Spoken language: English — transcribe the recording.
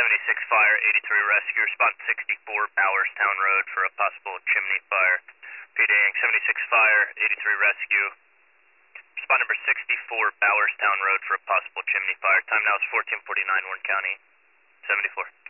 76 Fire, 83 Rescue, respond 64 Bowerstown Road for a possible chimney fire. PDing 76 Fire, 83 Rescue, respond number 64 Bowerstown Road for a possible chimney fire. Time now is 14:49, Warren County, 74.